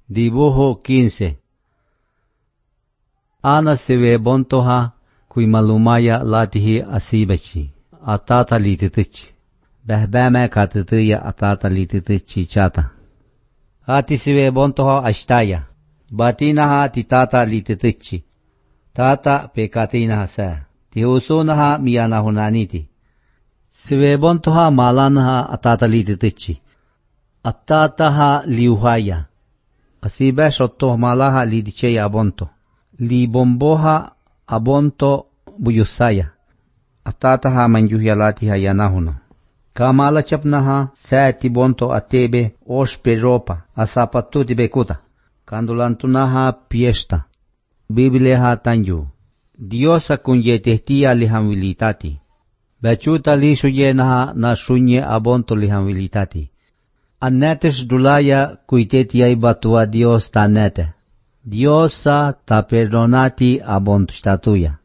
Dibujo 15. Ana siwe bontoha kui malumaya latihi asibachi. Atata lititichi. Behbeme katitiya atata lititichi chata. Ati siwe bontoha ashtaya. Batinaha titata lititichi. Tata pekatinaha sa. Tihusunaha miyanahunaniti. Siwe bontoha malanaha atata lititichi. Atataha liuhaya. Asibe shotto malaha lidicheya abonto. Li bomboha abonto buyusaya. Atataha manjuhyalatiha yanahuno. Kamala chapnaha saati bonto atebe oshpe ropa asapatuti bekuta. Kandulantunaha piesta. Bibleha tanju. Diosa kunyetehtia lihamwilitati. Bachuta lishuyenaha na shunye abonto lihamwilitati. Annetes dulaya kuitetiai batua Dios tanete. Diosa ta perdonati abonto statuya.